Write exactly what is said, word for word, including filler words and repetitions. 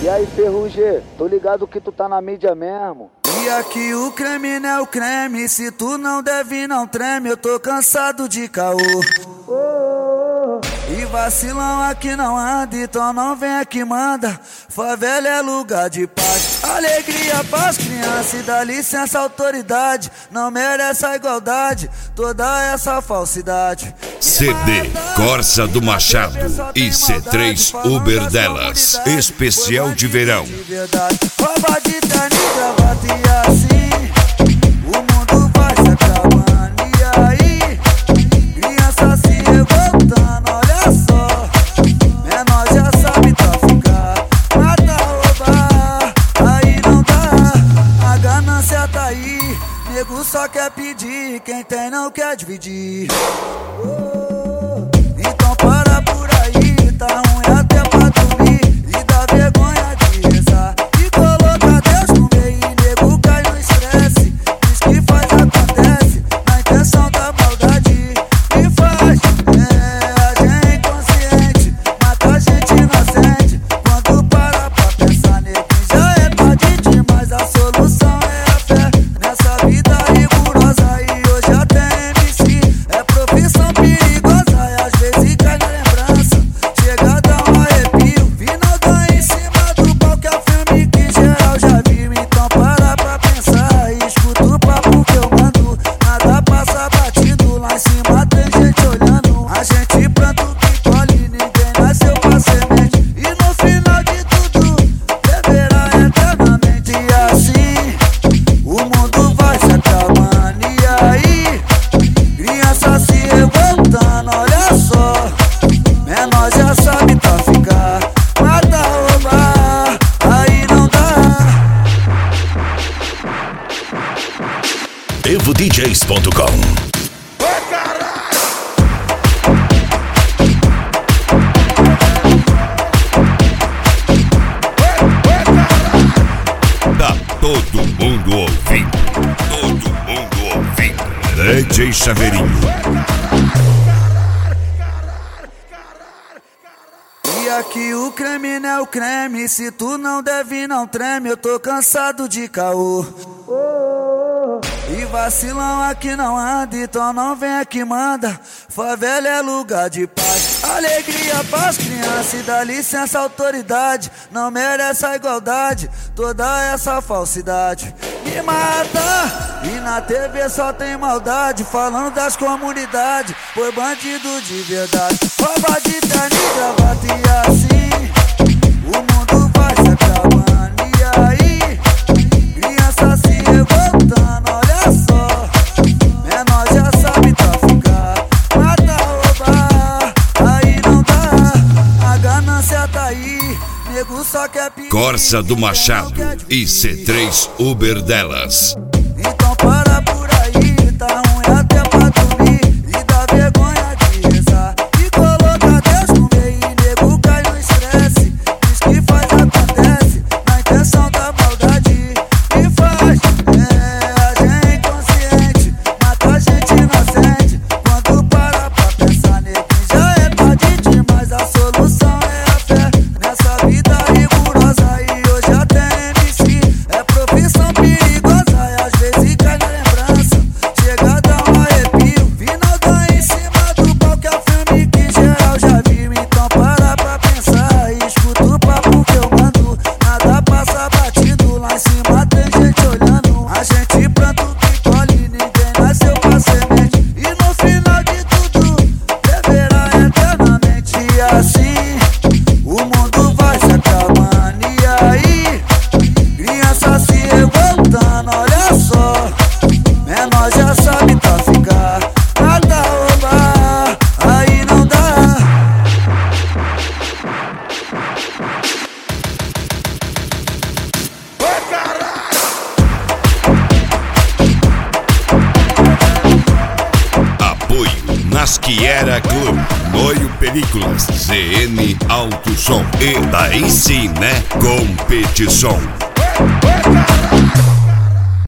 E aí, Ferrugem, tô ligado que tu tá na mídia mesmo. E aqui o creme não é o creme, se tu não deve não treme, eu tô cansado de caô. Oh, oh, oh. E vacilão aqui não anda, então não vem aqui manda. Favela é lugar de paz, alegria pras crianças e dá licença autoridade. Não merece a igualdade, toda essa falsidade. C D Corsa do Machado e C três Uber delas, especial de verão. Rouba de terno e gravata e assim o mundo vai se acabando. E aí, criança se revoltando, olha só. Menor já sabe traficar, mata, roubar, aí não dá. A ganância tá aí, nego só quer pedir, quem tem não quer dividir. Oh, então para por aí, tá ruim até pra dormir e dá vergonha de rezar. E coloca Deus no meio e nego cai no estresse. Diz que faz, acontece, na intenção da maldade. E faz, é, a gente inconsciente, mata a gente inocente. Quando para pra pensar nele, já é tarde demais. A solução é a fé, nessa vida rigorosa. E hoje até M C é profissão perigosa. E às vezes cai na lembrança, chega a dar um arrepio. Vinaldão em cima do palco é o filme que geral já viu. Então para pra pensar e escuta o papo que eu mando. Nada passa batido, lá em cima tem gente olhando. A gente planta o que colhe, ninguém nasceu pra semente. E no final de tudo, deverá eternamente. E assim, o mundo vai se acabando. E aí, criança se revoltando, olha só. Menor já sabe traficar, mata, roubar, aí não dá. evo D Js ponto com. Tá todo mundo ouvindo, todo mundo ouvindo. D J Chaveirinho. E aqui o creme não é o creme, se tu não deve não treme, eu tô cansado de caô. Oh, oh, oh. E vacilão aqui não anda, então não vem aqui manda. Favela é lugar de paz, alegria pras crianças e dá licença autoridade. Não merece a igualdade, toda essa falsidade. Me mata, e na T V só tem maldade, falando das comunidades, foi bandido de verdade. Rouba de terno e gravata e assim o mundo vai se acabando. E aí, criança se revoltando, olha só. Menor já sabe traficar, mata, roubar, aí não dá. A ganância tá aí, nego só quer pedir. Corsa do Machado e C três Uber delas. Então para por aí, tá ruim até pra dormir e dá vergonha de rezar. E coloca Deus no meio e nego cai no estresse. Diz que faz, acontece, na intenção da maldade. E faz, é, a gente inconsciente, mata a gente inocente. Quando para pra pensar nele, já é tarde demais. A solução é a fé, nessa vida rigorosa. E hoje até M C é profissão perigosa. E às vezes cai na lembrança, chega a dar um arrepio. Vinaldão em cima do palco é o filme que geral já viu. Então para pra pensar e escuta o papo que eu mando. Nada passa batido, lá em cima tem gente olhando. A gente planta o que colhe, ninguém nasceu pra semente. E no final de tudo, deverá eternamente. E assim, o mundo vai se acabando. E aí, criança se revoltando, olha só. Menor já sabe traficar, mata, roubar, aí não dá. Apoio Nasquiera Club, Noio Películas, Z N Alto Som e daí sim, né? Competição.